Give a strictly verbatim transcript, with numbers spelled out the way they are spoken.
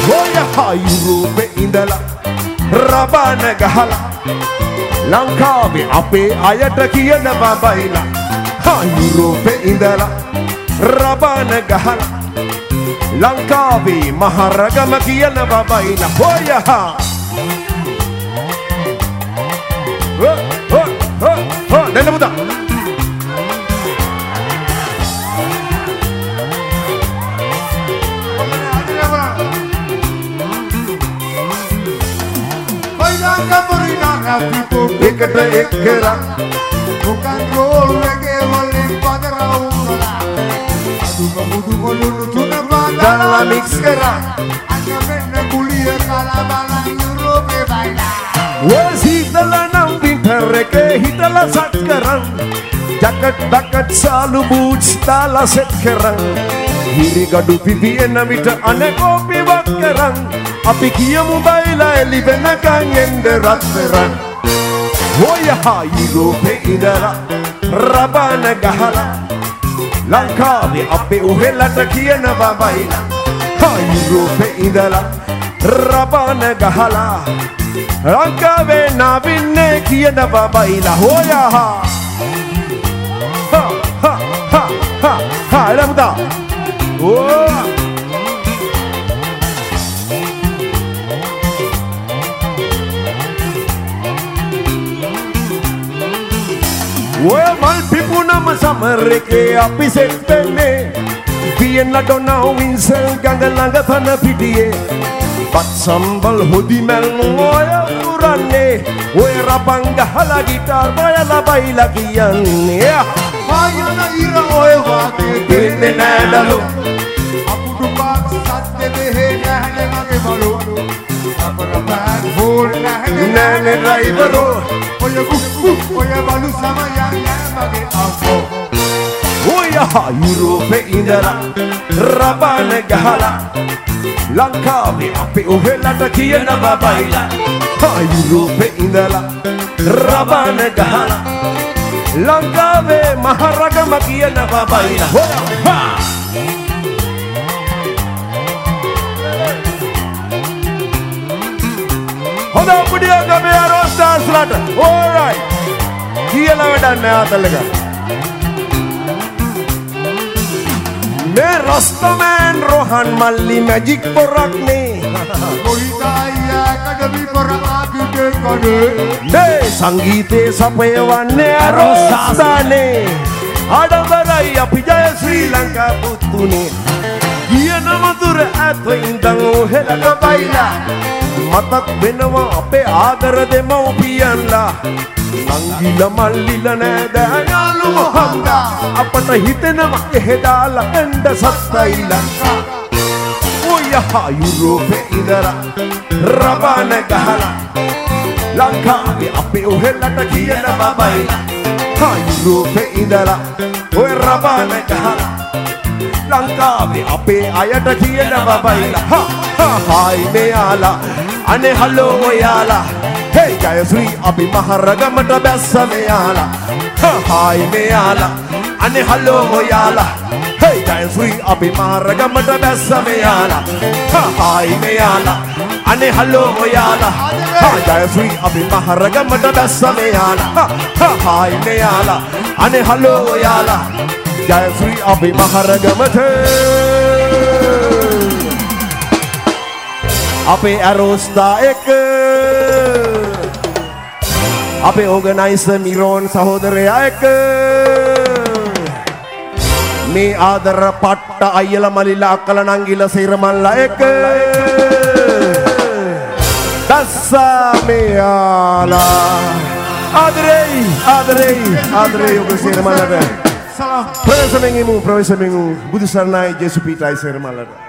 ඔය යුරෝපේ ඉඳලා රබන ගහලා ලංකාවේ අපේ අයට කියනවා බයිලා. හා යුරෝපේ ඉඳලා රබන ගහලා ලංකාවේ මහරගම කියනවා බයිලා. ඔය හා හො හො හො හො දෙන්න පුතා. එකට එක් කරා දුකන් රෝල් එකේ වලින් පදරා උනලා දුක මුදු කොළුණු තුන පාදලා මික්ස් කරා අන්න මෙන්න කුලිය කරා බලන් යුරෝපේ බයිලා. ඔය සීතල නම් වින්ටර් එකේ හිටලා සත් කරන් ජැකට් බකට් සාලු බූට්ස් දාලා සෙට් කරන් හිරිගඩු පිපියෙන විට අනේ කෝපි වක් කරන් අපි කියමු බයිලා එලි වෙනකන් එන්න රත්තරන්. ඔය හා යුරෝපේ ඉඳලා රබන ගහලා ලංකාවේ අපේ උහෙලට කියනවා බයිලා. හා යුරෝපේ ඉඳලා රබන ගහලා ලංකාවේ නාවින්නේ කියනවා බයිලා. ඔය හා හා හා හා හා හා එළමුදා. ඕ ඔය මල් පිපුණම සමර් එකේ අපි සෙට් වෙන්නේ පියන්න ඩොනා වින්සල් ගඟ ළඟ තන පිටියේ බත් සම්බල් හොදි මැල් ඔය පුරන්නේ ඔය රබන් ගහලා ගිටාර් බයලා බයිලා කියන්නේ ආයන ඉර ඔය වාගේ දෙන්නේ නෑඩලු අපුඩු පාක් සද්ද දෙහේ නැහැ මගේ බලු අපර බෑග් ෆෝල් නැහැ නෑ ඩ්‍රයිවරෝ ඔය කුක්කු ඔය බලු සමයන් මගේ අම්මෝ. ඔය යුරෝපේ ඉඳලා රබන ගහලා ලංකාවේ අපේ ඔහෙලට කියනවා බයිලා. හා යුරෝපේ ඉඳලා රබන ගහලා ලංකාවේ මහරගම කියනවා බයිලා. හා හොඳ පුඩිය ගමේ අරෝස්ටාස්ලට ඕරයිට් කියලා වැඩක් නෑ ආතල්ලක. මේ රස්තමෑන් රොහන් මල්ලි මැජික් පොරක් නේ කොයිදායියා කඩවි පොර ආපිටේ කඩේ මේ සංගීතේ සපයවන්නේ අරෝස්ටාස්නේ ආඩම්බරයි අපි ජය ශ්‍රී ලංකා පුතුනේ කියන මధుර ඇතෝ ඉඳන් ඔහෙලට බයිලා මතක් වෙනවා අපේ ආදර දෙමව්පියන්ලා නංගිල මල්ලිල නෑද යාළුවෝ හන්දා අපට හිතෙනවා එහෙ දාලා එන්න සත්තයි ලංකා. ඔය යුරෝපේ ඉඳලා රබන ගහලා ලංකාවේ අපේ ඔහෙලට කියනවා බයිලා. හා යුරෝපේ ඉඳලා ඔය රබන ගහලා ලංකාවේ අපේ අයට කියනවා බයිලා. හා හා හායි මෙයාලා අනේ හලෝ ඔයාලා හේ ජයශ්‍රී අපි මහරගමට බැස්ස මෙයාලා. හා හායි මෙයාලා අනේ හලෝ ඔයාලා හේ ජයශ්‍රී අපි මහරගමට බැස්ස මෙයාලා. හා හායි මෙයාලා අනේ හලෝ ඔයාලා හා ජයශ්‍රී අපි මහරගමට බැස්ස මෙයාලා. හා හායි මෙයාලා අනේ හලෝ ඔයාලා ජයශ්‍රී අපි මහරගමට අපේ ඇරෝස්ටා එක අපේ ඕගනයිසර් මිරෝන් සහෝදරයා එක මේ ආදර පට්ට අයියලා මලිලා අක්කලා නංගිලා සිරමල්ලා එක දස්සා මෙයාලා ආදරේ ආදරේ ආදරේ ඔබ සිරමල්ලාට සලාම් ප්‍රවේශමෙන් ඉමු ප්‍රවේශමෙන් බුදු සරණයි ජේසු පීටයි සිරමල්ලාට